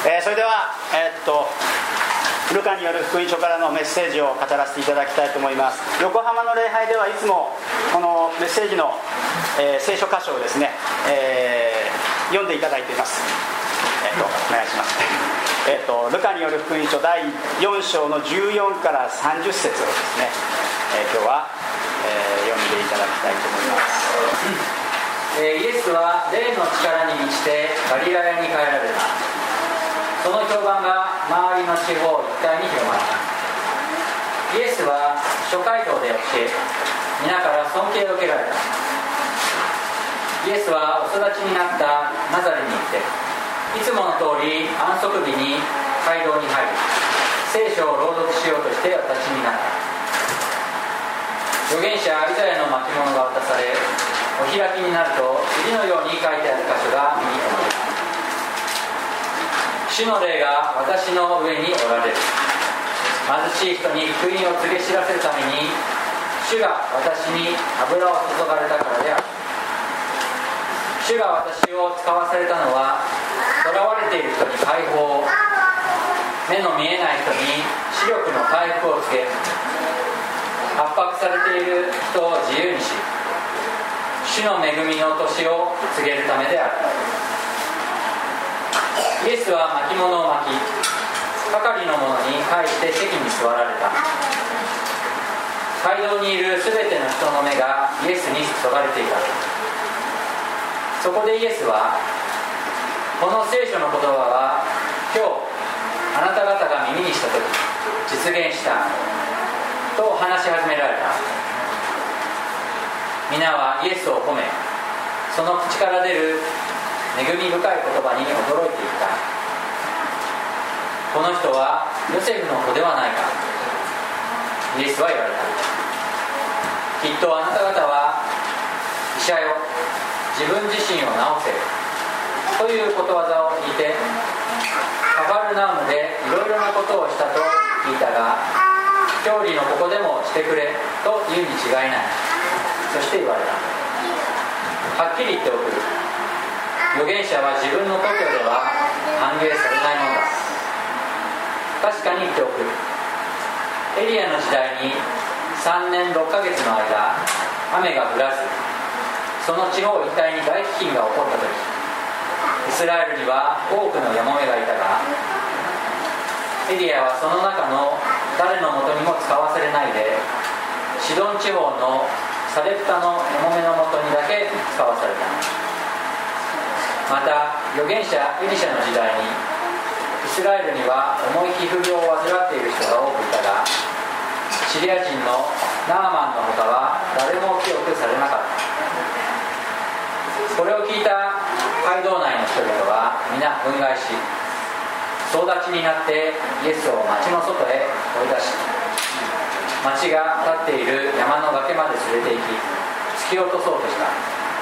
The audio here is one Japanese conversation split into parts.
それでは、ルカによる福音書からのメッセージを語らせていただきたいと思います。横浜の礼拝ではいつもこのメッセージの、聖書箇所をですね、読んでいただいています。お願いします。ルカによる福音書第4章の14から30節をですね、今日は、読んでいただきたいと思います。 イエスは霊の力に満ちてガリラヤに帰られた。その評判が周りの地方一帯に広まった。イエスは諸街道で教え、皆から尊敬を受けられた。イエスはお育ちになったナザレに行って、いつもの通り安息日に街道に入り、聖書を朗読しようとしてお立ちになった。預言者イザヤの巻物が渡され、お開きになると次のように書いてある箇所が目に留まる。主の霊が私の上におられる。貧しい人に福音を告げ知らせるために、主が私に油を注がれたからである。主が私を使わされたのは、囚われている人に解放、目の見えない人に視力の回復を告げ、圧迫されている人を自由にし、主の恵みの年を告げるためである。イエスは巻物を巻き、係の者に返して席に座られた。街道にいるすべての人の目がイエスに注がれていた。そこでイエスは、この聖書の言葉は今日あなた方が耳にしたとき実現したと話し始められた。皆はイエスを褒め、その口から出る恵み深い言葉に驚いていった。この人はヨセフの子ではないか、イエスは言われた。きっとあなた方は、医者よ、自分自身を治せということわざを聞いて、カファルナウムでいろいろなことをしたと聞いたが、教理のここでもしてくれと言うに違いない。そして言われた。はっきり言っておく。預言者は自分の故郷では歓迎されないものだ。確かに言っておく。エリアの時代に3年6ヶ月の間、雨が降らず、その地方一帯に大飢饉が起こった時、イスラエルには多くのヤモメがいたが、エリアはその中の誰のもとにも使わせれないで、シドン地方のサレプタのヤモメのもとにだけ使わされた。また預言者エリシャの時代に、イスラエルには重い皮膚病を患っている人が多くいたが、シリア人のナーマンのほかは誰も記憶されなかった。これを聞いた街道内の人々は皆憤慨し、総立ちになってイエスを町の外へ追い出し、町が立っている山の崖まで連れて行き、突き落とそうとした。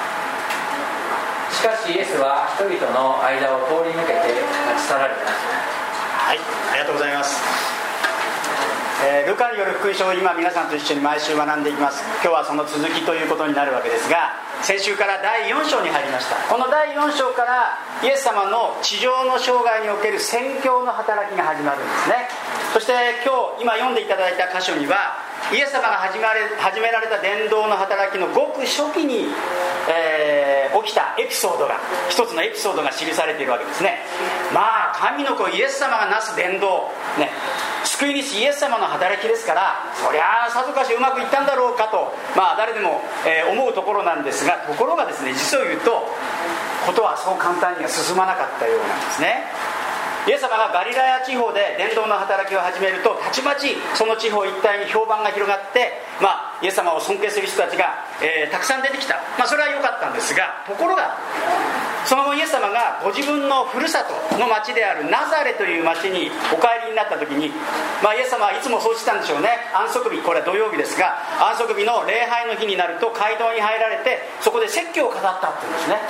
しかしイエスは人々の間を通り抜けて立ち去られた。 はい、ありがとうございます。ルカによる福音書を今皆さんと一緒に毎週学んでいきます。今日はその続きということになるわけですが、先週から第4章に入りました。この第4章からイエス様の地上の生涯における宣教の働きが始まるんですね。そして今読んでいただいた箇所には、イエス様が始められた伝道の働きのごく初期に、起きたエピソードが、一つのエピソードが記されているわけですね。まあ神の子イエス様がなす伝道、ね、救い主イエス様の働きですから、そりゃあさぞかしうまくいったんだろうかと、誰でも、思うところなんですが、ところがですね、実を言うとことはそう簡単には進まなかったようなんですね。イエス様がガリラヤ地方で伝道の働きを始めると、たちまちその地方一帯に評判が広がって、イエス様を尊敬する人たちが、たくさん出てきた。それは良かったんですが、ところがその後イエス様がご自分のふるさとの町であるナザレという町にお帰りになった時に、イエス様はいつもそうしたんでしょうね。安息日、これは土曜日ですが、安息日の礼拝の日になると街道に入られて、そこで説教を語ったっていうんですね。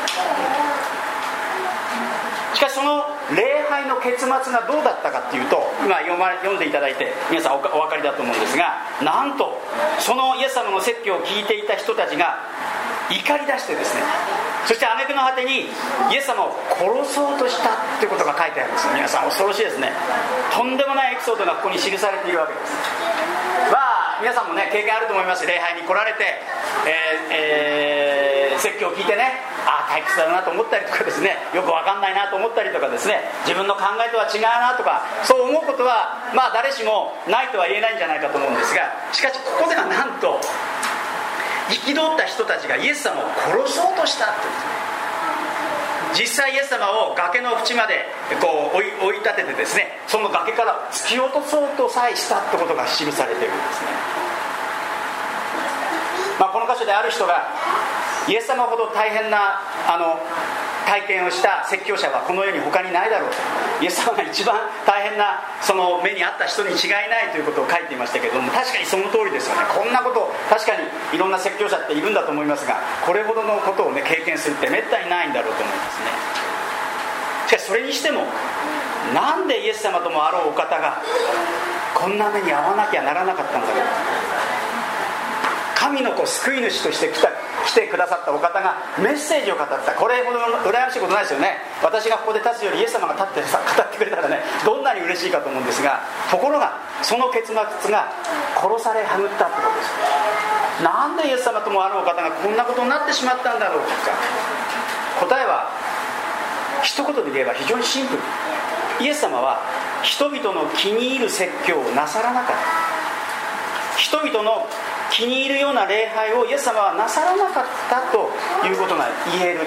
しかしその礼拝の結末がどうだったかっていうと、今読んでいただいて皆さんお分かりだと思うんですが、なんとそのイエス様の説教を聞いていた人たちが怒り出してですね、 そして挙句の果てにイエス様を殺そうとしたということが書いてあるんです。皆さん恐ろしいですね。とんでもないエピソードがここに記されているわけです。皆さんもね経験あると思います。礼拝に来られて、説教を聞いてね、退屈だなと思ったりとかですね、よく分かんないなと思ったりとかですね、自分の考えとは違うなとか、そう思うことは誰しもないとは言えないんじゃないかと思うんですが、しかしここではなんと憤った人たちがイエス様を殺そうとしたという、実際イエス様を崖の縁までこう追い立ててですね、その崖から突き落とそうとさえしたってことが記されているんですね。この箇所である人がイエス様ほど大変な体験をした説教者はこの世に他にないだろうと、イエス様が一番大変なその目にあった人に違いないということを書いていましたけれども、確かにその通りですよね。こんなこと確かにいろんな説教者っているんだと思いますが、これほどのことをね経験するってめったにないんだろうと思いますね。しかしそれにしてもなんでイエス様ともあろうお方がこんな目に遭わなきゃならなかったんだろう。神の子救い主として来てくださったお方がメッセージを語った。これほど羨ましいことないですよね。私がここで立つよりイエス様が立って語ってくれたらね、どんなに嬉しいかと思うんですが、ところがその結末が殺されはぐったってことです。なんでイエス様ともあるお方がこんなことになってしまったんだろうか。答えは一言で言えば非常にシンプル。イエス様は人々の気に入る説教をなさらなかった。人々の気に入るような礼拝をイエス様はなさらなかったということが言えるという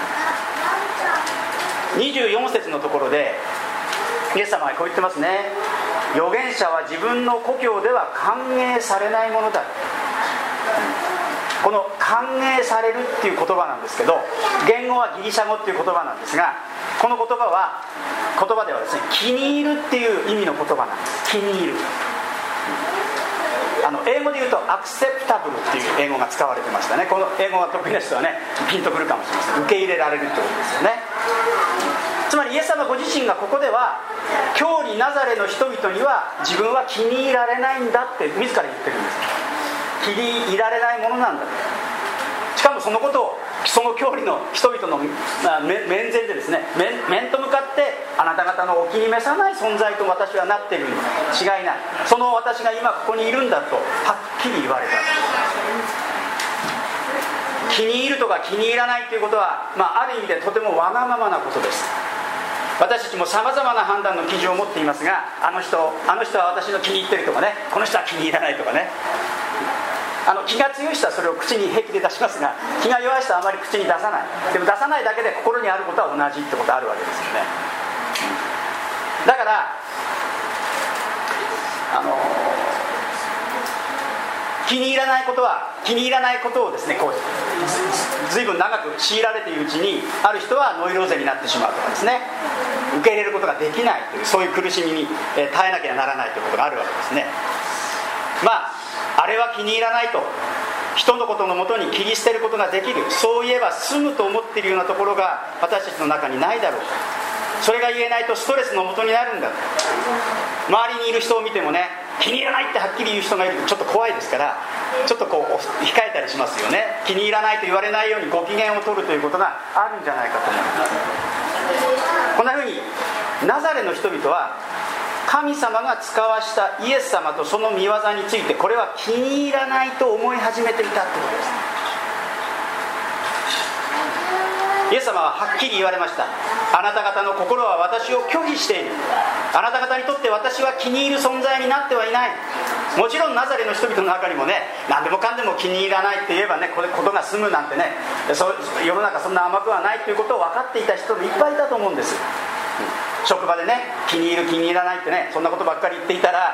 ことです。24節のところでイエス様はこう言ってますね。預言者は自分の故郷では歓迎されないものだ。この歓迎されるっていう言葉なんですけど、言語はギリシャ語っていう言葉なんですが、この言葉ではですね、気に入るっていう意味の言葉なんです。気に入る、英語で言うとアクセプタブルっていう英語が使われてましたね。この英語が得意な人はねピンとくるかもしれません。受け入れられるってことですよね。つまりイエス様ご自身がここでは教理ナザレの人々には自分は気に入られないんだって自ら言ってるんです。気に入られないものなんだ。しかもそのことをその教理の人々の面前でですね、面と向かってあなた方のお気に召さない存在と私はなっているに違いない、その私が今ここにいるんだとはっきり言われた。気に入るとか気に入らないということは、ある意味でとてもわがままなことです。私たちもさまざまな判断の基準を持っていますが、あの人は私の気に入ってるとかね、この人は気に入らないとかね、気が強い人はそれを口に平気で出しますが、気が弱い人はあまり口に出さない。でも出さないだけで心にあることは同じってことあるわけですよね。だから気に入らないことをですね、こう随分長く強いられているうちに、ある人はノイローゼになってしまうとかですね、受け入れることができないという、そういう苦しみに耐えなきゃならないということがあるわけですね。あれは気に入らないと、人のことのもとに切り捨てることができる、そういえば済むと思っているようなところが私たちの中にないだろうか。それが言えないとストレスのもとになるんだ。周りにいる人を見てもね、気に入らないってはっきり言う人がいるとちょっと怖いですから、ちょっとこう控えたりしますよね。気に入らないと言われないようにご機嫌を取るということがあるんじゃないかと思います。こんなふうにナザレの人々は神様が使わしたイエス様とその御業について、これは気に入らないと思い始めていたということです。イエス様ははっきり言われました。あなた方の心は私を拒否している。あなた方にとって私は気に入る存在になってはいない。もちろんナザレの人々の中にもね、何でもかんでも気に入らないって言えばね、これことが済むなんてね、世の中そんな甘くはないということを分かっていた人もいっぱいいたと思うんです。職場でね、気に入る気に入らないってね、そんなことばっかり言っていたら、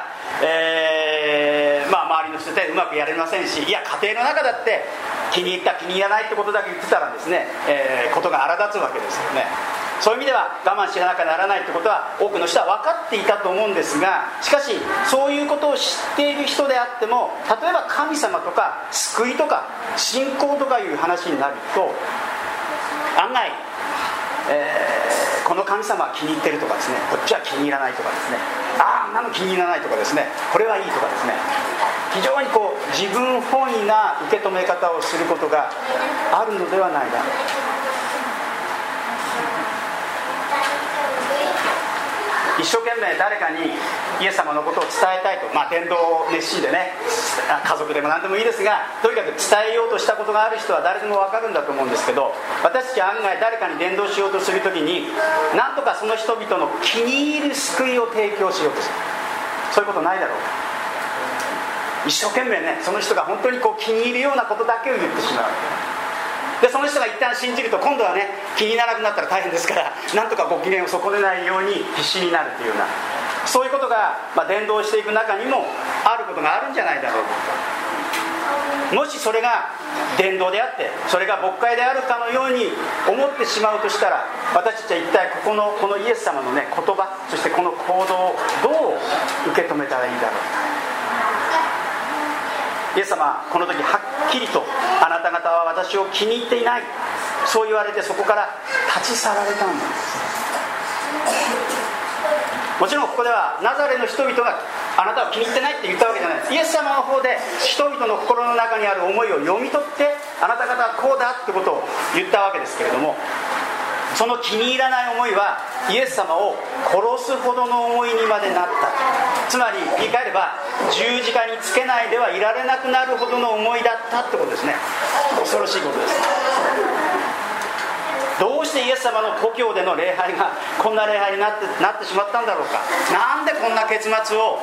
周りの人でうまくやれませんし、いや家庭の中だって気に入った気に入らないってことだけ言ってたらですね、ことが荒立つわけですよね。そういう意味では我慢しなきゃならないってことは多くの人は分かっていたと思うんですが、しかしそういうことを知っている人であっても、例えば神様とか救いとか信仰とかいう話になると、案外この神様は気に入ってるとかですね、こっちは気に入らないとかですね、あんなの気に入らないとかですね、これはいいとかですね、非常に自分本位な受け止め方をすることがあるのではないか。 一生懸命誰かにイエス様のことを伝えたいと、伝道熱心でね、家族でも何でもいいですが、とにかく伝えようとしたことがある人は誰でも分かるんだと思うんですけど、私たちは案外誰かに伝道しようとするときに、なんとかその人々の気に入る救いを提供しようとする。そういうことないだろうか。一生懸命ね、その人が本当に気に入るようなことだけを言ってしまう。でその人が一旦信じると、今度はね、気にならなくなったら大変ですから、なんとかご機嫌を損ねないように必死になるというような、そういうことが、伝道していく中にもあることがあるんじゃないだろうか。もしそれが伝道であって、それが牧会であるかのように思ってしまうとしたら、私たちは一体このイエス様のね、言葉、そしてこの行動をどう受け止めたらいいだろうか。イエス様はこの時はっきりと、あなた方は私を気に入っていない、そう言われて、そこから立ち去られたんです。もちろんここではナザレの人々があなたを気に入ってないって言ったわけじゃないです。イエス様の方で人々の心の中にある思いを読み取って、あなた方はこうだってことを言ったわけですけれども、その気に入らない思いはイエス様を殺すほどの思いにまでなった。つまり言い換えれば、十字架につけないではいられなくなるほどの思いだったってことですね。恐ろしいことです。どうしてイエス様の故郷での礼拝がこんな礼拝になってしまったんだろうか。なんでこんな結末を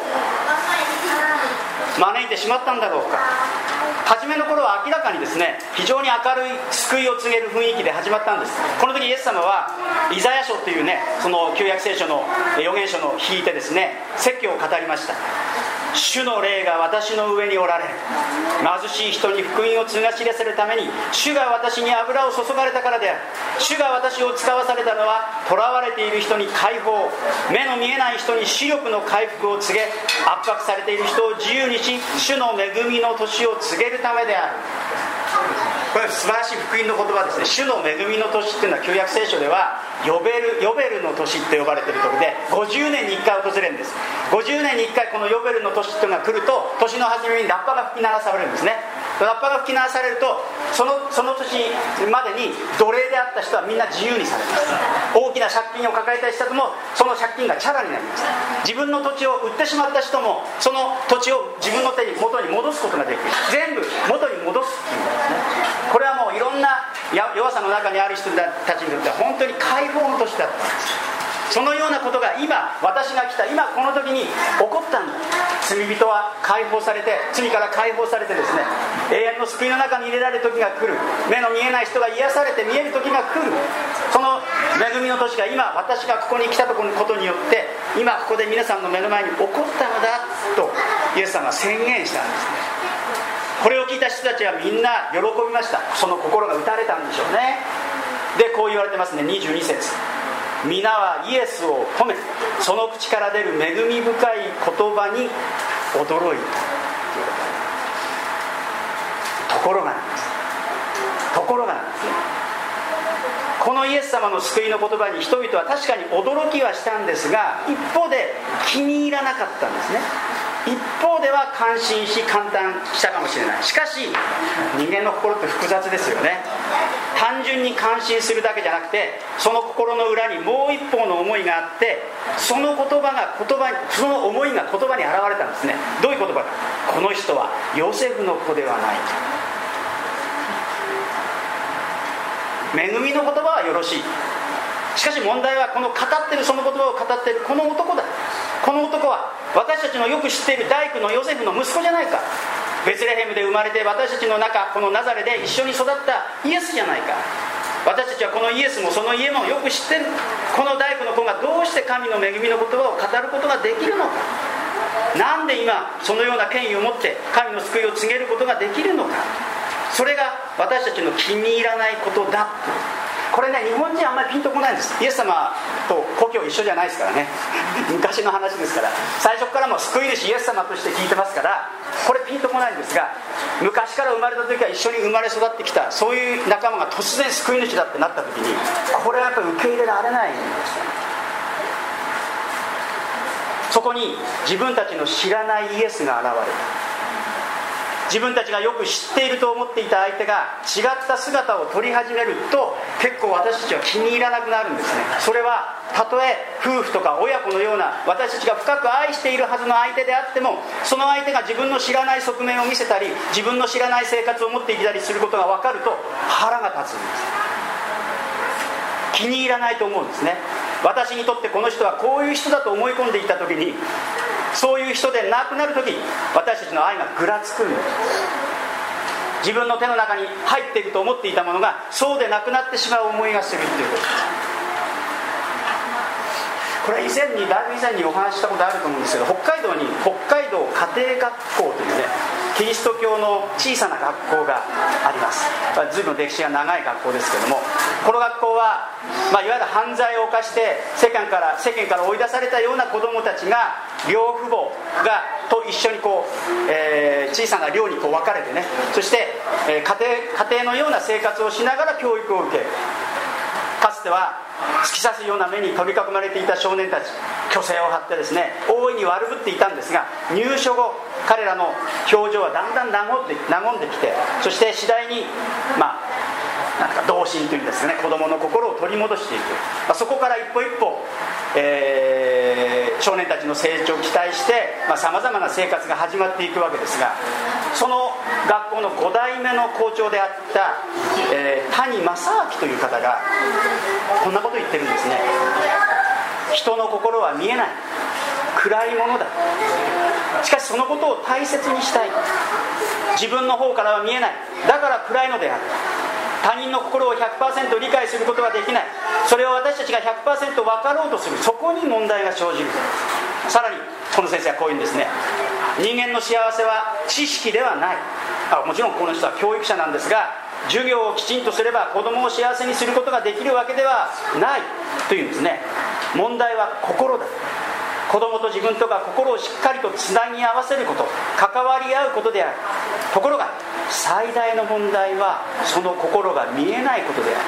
招いてしまったんだろうか。初めの頃は明らかにですね、非常に明るい救いを告げる雰囲気で始まったんです。この時イエス様はイザヤ書というね、その旧約聖書の預言書の引いてですね、説教を語りました。主の霊が私の上におられる。貧しい人に福音を告が知らせるために、主が私に油を注がれたからである。主が私を使わされたのは、囚われている人に解放、目の見えない人に視力の回復を告げ、圧迫されている人を自由にし、主の恵みの年を告げるためである。これは素晴らしい福音の言葉ですね。主の恵みの年っていうのは旧約聖書ではヨベルの年って呼ばれている時で、50年に1回訪れるんです。50年に1回このヨベルの年っていうのが来ると、年の初めにラッパが吹き鳴らされるんですね。ラッパが吹き鳴らされると、その年までに奴隷であった人はみんな自由にされます。大きな借金を抱えた人もその借金がチャラになります。自分の土地を売ってしまった人もその土地を自分の元に戻すことができる。全部元に戻すっていうんですね。これはもういろんな弱さの中にある人たちにとっては本当に解放の年だったんです。そのようなことが今、私が来た今この時に起こったんだ。罪人は解放されて、罪から解放されてですね、永遠の救いの中に入れられる時が来る。目の見えない人が癒されて見える時が来る。その恵みの年が今、私がここに来たことによって、今ここで皆さんの目の前に起こったのだとイエス様は宣言したんですね。これを聞いた人たちはみんな喜びました。その心が打たれたんでしょうね。でこう言われてますね、22節。皆はイエスを褒め、その口から出る恵み深い言葉に驚いた。ところがなんです。このイエス様の救いの言葉に人々は確かに驚きはしたんですが、一方で気に入らなかったんですね。一方では感心し感嘆したかもしれない。しかし人間の心って複雑ですよね。単純に感心するだけじゃなくて、その心の裏にもう一方の思いがあって、その思いが言葉に現れたんですね。どういう言葉か。この人はヨセフの子ではないか。恵みの言葉はよろしい。しかし問題は、この語ってる、その言葉を語っているこの男だ。この男は私たちのよく知っている大工のヨセフの息子じゃないか。ベツレヘムで生まれて、私たちの中、このナザレで一緒に育ったイエスじゃないか。私たちはこのイエスもその家もよく知ってる。この大工の子がどうして神の恵みの言葉を語ることができるのか。なんで今そのような権威を持って神の救いを告げることができるのか。それが私たちの気に入らないことだ。これね、日本人あんまりピンとこないんです。イエス様と故郷一緒じゃないですからね。昔の話ですから、最初からも救い主イエス様として聞いてますから、これピンとこないんですが、昔から生まれた時は一緒に生まれ育ってきたそういう仲間が突然救い主だってなった時に、これはやっぱり受け入れられないんです。そこに自分たちの知らないイエスが現れた。 自分たちがよく知っていると思っていた相手が違った姿を取り始めると、結構私たちは気に入らなくなるんですね。それはたとえ夫婦とか親子のような私たちが深く愛しているはずの相手であっても、その相手が自分の知らない側面を見せたり、自分の知らない生活を持っていたりすることが分かると腹が立つんです。気に入らないと思うんですね。私にとってこの人はこういう人だと思い込んでいた時に、そういう人でなくなる時、私たちの愛がぐらつくんです。自分の手の中に入っていると思っていたものがそうでなくなってしまう思いがするということです。これはだいぶ以前にお話ししたことあると思うんですけど、北海道に北海道家庭学校というね、キリスト教の小さな学校があります。随分歴史が長い学校ですけども、この学校は、いわゆる犯罪を犯して世間から追い出されたような子どもたちが両父母と一緒に小さな寮に分かれてね、そして、家庭のような生活をしながら教育を受ける。かつては突き刺すような目に取り囲まれていた少年たち、虚勢を張ってですね、大いに悪ぶっていたんですが、入所後彼らの表情はだんだん和んできて、そして次第になんか童心というんですかね、子供の心を取り戻していく。そこから一歩一歩、少年たちの成長を期待してさまざまな生活が始まっていくわけですが、その学校の5代目の校長であった、谷正明という方がこんなことを言ってるんですね。人の心は見えない、暗いものだ。しかしそのことを大切にしたい。自分の方からは見えない、だから暗いのである。他人の心を 100% 理解することはできない。それを私たちが 100% 分かろうとする。そこに問題が生じる。さらにこの先生はこういうんですね。人間の幸せは知識ではない。もちろんこの人は教育者なんですが、授業をきちんとすれば子供を幸せにすることができるわけではないというんですね。問題は心だ。子供と自分とが心をしっかりとつなぎ合わせること、関わり合うことである。ところが最大の問題はその心が見えないことである。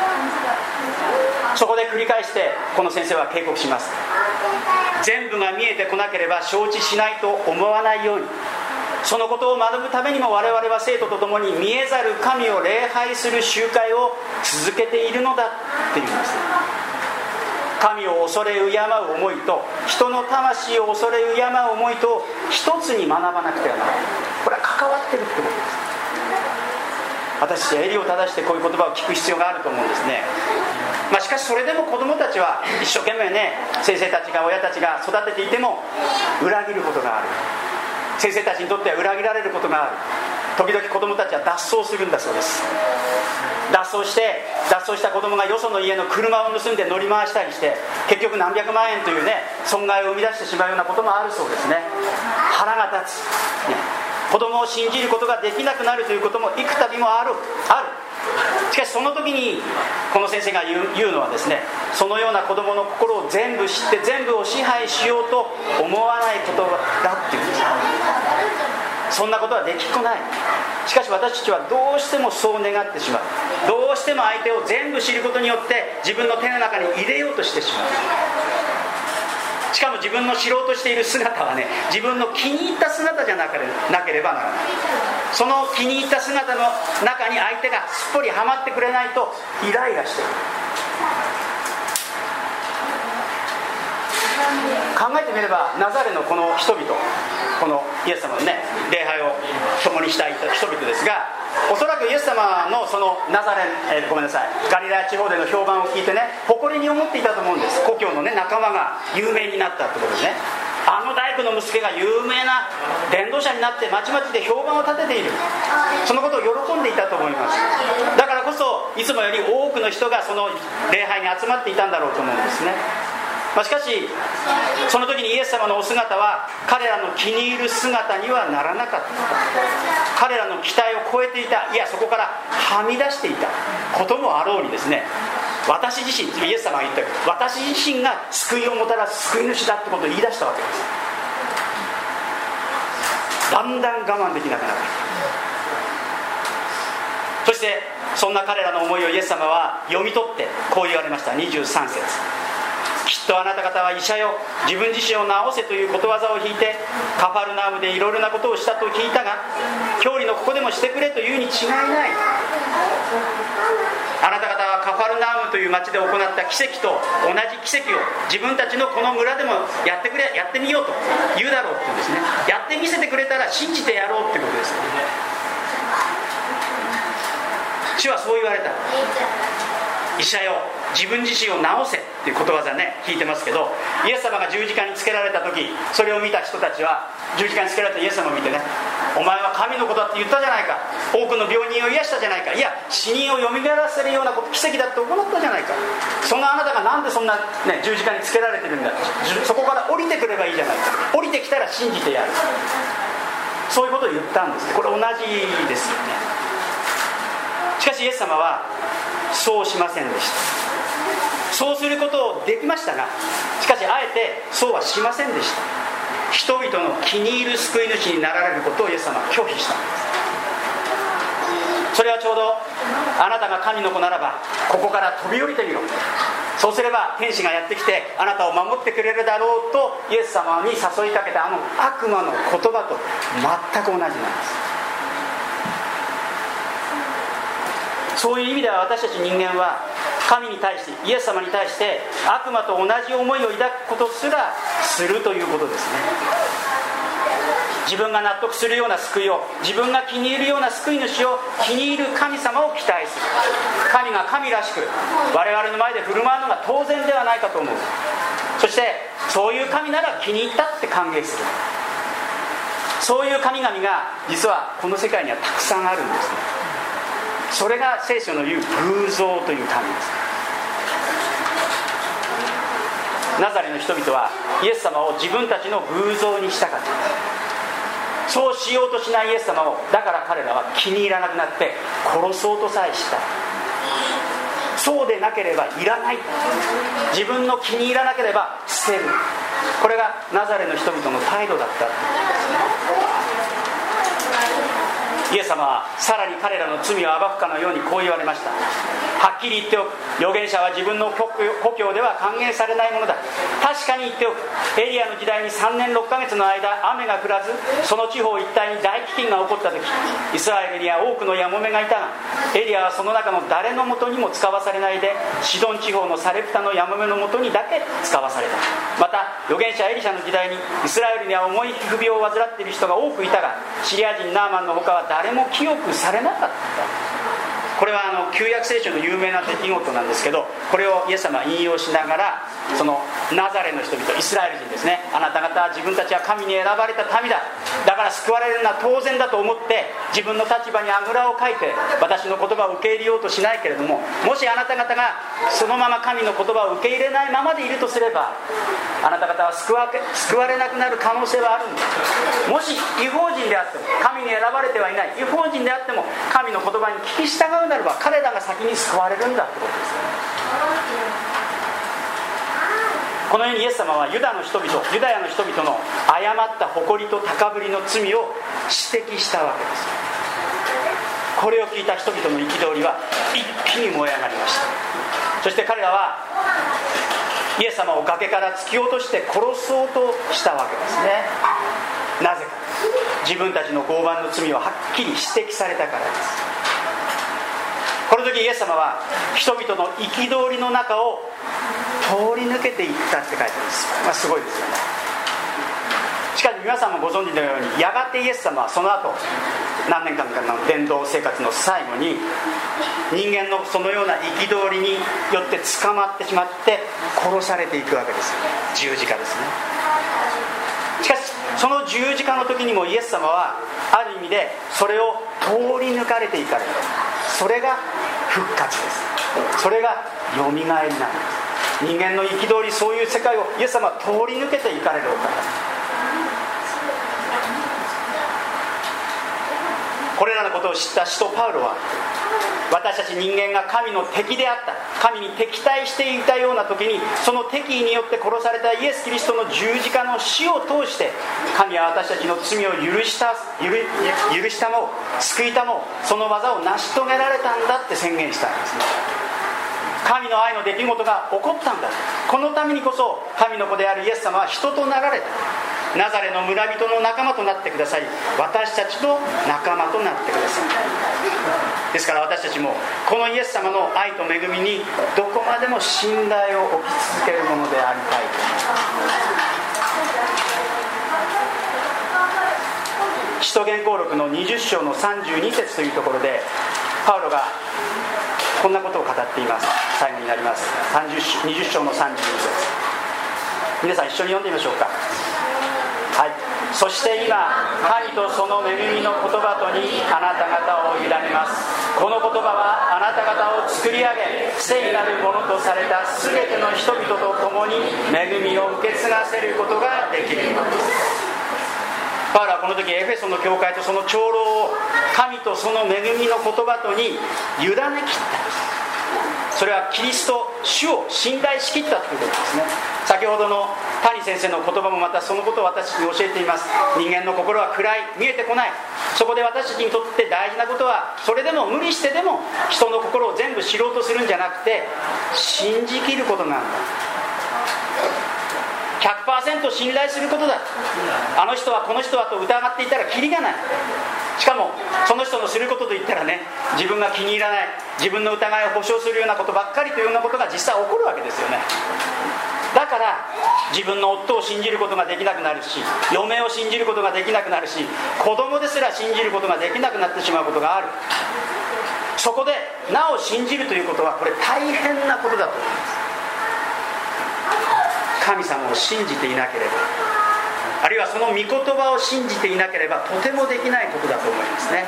そこで繰り返してこの先生は警告します。全部が見えてこなければ承知しないと思わないように、そのことを学ぶためにも我々は生徒と共に見えざる神を礼拝する集会を続けているのだっていうんです。神を恐れ敬う思いと人の魂を恐れ敬う思いと一つに学ばなくてはならない。これは関わってるってことです。私たちは襟を正してこういう言葉を聞く必要があると思うんですね。しかしそれでも子どもたちは一生懸命ね、先生たちが親たちが育てていても裏切ることがある。先生たちにとっては裏切られることがある。時々子どもたちは脱走するんだそうです。脱走した子供がよその家の車を盗んで乗り回したりして、結局何百万円というね損害を生み出してしまうようなこともあるそうですね。腹が立つ、子供を信じることができなくなるということも幾度もある。しかしその時にこの先生が言うのはですね、そのような子供の心を全部知って全部を支配しようと思わないことだっていうんです。そんなことはできっこない。しかし私たちはどうしてもそう願ってしまう。どうしても相手を全部知ることによって自分の手の中に入れようとしてしまう。しかも自分の知ろうとしている姿はね、自分の気に入った姿じゃなければならない。その気に入った姿の中に相手がすっぽりはまってくれないとイライラしている。考えてみればナザレのこの人々、このイエス様のね礼拝を共にした人々ですが、おそらくイエス様のそのナザレガリラヤ地方での評判を聞いてね、誇りに思っていたと思うんです。故郷のね仲間が有名になったってことですね。あの大工の息子が有名な伝道者になって町々で評判を立てている。そのことを喜んでいたと思います。だからこそいつもより多くの人がその礼拝に集まっていたんだろうと思うんですね。しかしその時にイエス様のお姿は彼らの気に入る姿にはならなかった。彼らの期待を超えていた。いや、そこからはみ出していたこともあろうにですね、私自身、イエス様が言ったように私自身が救いをもたらす救い主だってことを言い出したわけです。だんだん我慢できなくなった。そしてそんな彼らの思いをイエス様は読み取ってこう言われました。23節、ききっとあなた方は医者よ、自分自身を治せということわざを引いてカファルナウムでいろいろなことをしたと聞いたが、教理のここでもしてくれというに違いない。あなた方はカファルナウムという町で行った奇跡と同じ奇跡を自分たちのこの村でもやってみようと言うだろうって言うんですね。やってみせてくれたら信じてやろうってことです。主はそう言われた。医者よ、自分自身を治せっていうことわざね、聞いてますけど、イエス様が十字架につけられた時、それを見た人たちは、十字架につけられたイエス様を見てね、お前は神の子だって言ったじゃないか、多くの病人を癒したじゃないか、いや死人をよみがえらせるような奇跡だって行ったじゃないか、そのあなたがなんでそんな、ね、十字架につけられてるんだ、そこから降りてくればいいじゃないか、降りてきたら信じてやる、そういうことを言ったんです。これ同じですよね。しかしイエス様はそうしませんでした。そうすることをできましたが、しかしあえてそうはしませんでした。人々の気に入る救い主になられることをイエス様は拒否したんです。それはちょうど、あなたが神の子ならばここから飛び降りてみろ、そうすれば天使がやってきてあなたを守ってくれるだろうとイエス様に誘いかけたあの悪魔の言葉と全く同じなんです。そういう意味では私たち人間は神に対して、イエス様に対して悪魔と同じ思いを抱くことすらするということですね。自分が納得するような救いを、自分が気に入るような救い主を、気に入る神様を期待する。神が神らしく我々の前で振る舞うのが当然ではないかと思う。そしてそういう神なら気に入ったって歓迎する。そういう神々が実はこの世界にはたくさんあるんですね。それが聖書の言う偶像という神です。ナザレの人々はイエス様を自分たちの偶像にしたかった。そうしようとしないイエス様を、だから彼らは気に入らなくなって殺そうとさえした。そうでなければいらない、自分の気に入らなければ捨てる、これがナザレの人々の態度だった。イエス様はさらに彼らの罪を暴くかのようにこう言われました。はっきり言っておく、預言者は自分の故郷では歓迎されないものだ。確かに言っておく、エリアの時代に3年6ヶ月の間雨が降らず、その地方一帯に大飢饉が起こった時、イスラエルには多くのヤモメがいたが、エリアはその中の誰のもとにも使わされないで、シドン地方のサレプタのヤモメのもとにだけ使わされた。また預言者エリシャの時代にイスラエルには重い皮膚病を患っている人が多くいたが、シリア人ナーマンの他は誰も清くされなかった。これは旧約聖書の有名な出来事なんですけど、これをイエス様は引用しながら、そのナザレの人々、イスラエル人ですね、あなた方は自分たちは神に選ばれた民だ、だから救われるのは当然だと思って自分の立場にあぐらをかいて私の言葉を受け入れようとしないけれども、もしあなた方がそのまま神の言葉を受け入れないままでいるとすれば、あなた方は救われなくなる可能性はあるんです。もし異邦人であっても、神に選ばれてはいない異邦人であっても、神の言葉に聞き従うならば彼らが先に救われるんだってことです。このようにイエス様はユダヤの人々の誤った誇りと高ぶりの罪を指摘したわけです。これを聞いた人々の憤りは一気に燃え上がりました。そして彼らはイエス様を崖から突き落として殺そうとしたわけですね。なぜか、自分たちの傲慢の罪をはっきり指摘されたからです。この時イエス様は人々の憤りの中を通り抜けていったって書いてあるんです。すごいですよね。しかし皆さんもご存知のように、やがてイエス様はその後何年間かの伝道生活の最後に、人間のそのような憤りによって捕まってしまって殺されていくわけですよね。十字架ですね。しかしその十字架の時にもイエス様はある意味でそれを通り抜かれていかれる。それが復活です。それがよみがえりなんです。人間の憤り、そういう世界をイエス様は通り抜けていかれるお方。これらのことを知った使徒パウロは、私たち人間が神の敵であった、神に敵対していたような時に、その敵意によって殺されたイエス・キリストの十字架の死を通して、神は私たちの罪を許したも救いたも、その技を成し遂げられたんだって宣言したんですね。 神の愛の出来事が起こったんだ。このためにこそ神の子であるイエス様は人となられた。ナザレの村人の仲間となってください。私たちの仲間となってください。ですから私たちもこのイエス様の愛と恵みにどこまでも信頼を置き続けるものでありたいと。使徒言行録の20章の32節というところでパウロがこんなことを語っています。最後になります。20章の32節、皆さん一緒に読んでみましょうか。はい。そして今神とその恵みの言葉とにあなた方を委ねます。この言葉はあなた方を作り上げ聖なるものとされたすべての人々と共に恵みを受け継がせることができるのです。パウロはこの時エフェソの教会とその長老を神とその恵みの言葉とに委ね切った。それはキリスト主を信頼しきったということですね。先ほどの谷先生の言葉もまたそのことを私に教えています。人間の心は暗い、見えてこない。そこで私たちにとって大事なことは、それでも無理してでも人の心を全部知ろうとするんじゃなくて、信じきることなんだ。100% 信頼することだ。あの人はこの人はと疑っていたらキリがない。しかもその人のすることといったらね、自分が気に入らない、自分の疑いを保証するようなことばっかりというようなことが実際起こるわけですよね。だから自分の夫を信じることができなくなるし、嫁を信じることができなくなるし、子供ですら信じることができなくなってしまうことがある。そこでなお信じるということはこれ大変なことだと思います。神様を信じていなければ、あるいはその御言葉を信じていなければとてもできないことだと思いますね。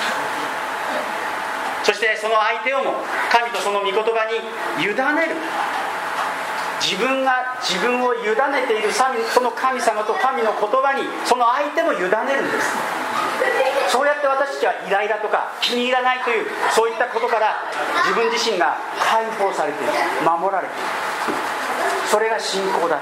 そしてその相手をも神とその御言葉に委ねる。自分が自分を委ねているその神様と神の言葉にその相手も委ねるんです。そうやって私たちはイライラとか気に入らないというそういったことから自分自身が解放されている、守られている。それが信仰だということです。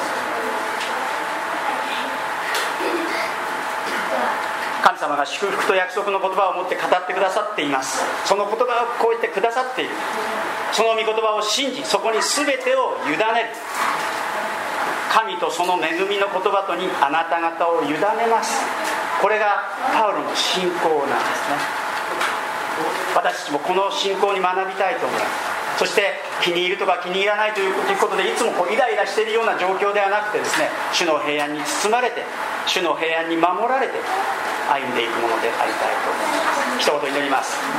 神様が祝福と約束の言葉を持って語ってくださっています。その言葉をこう言ってくださっている。その御言葉を信じ、そこに全てを委ねる。神とその恵みの言葉とにあなた方を委ねます。これがパウロの信仰なんですね。私たちもこの信仰に学びたいと思います。そして気に入るとか気に入らないということでいつもイライラしているような状況ではなくてですね、主の平安に包まれて、主の平安に守られて歩んでいくものでありたいと思います。一言祈ります。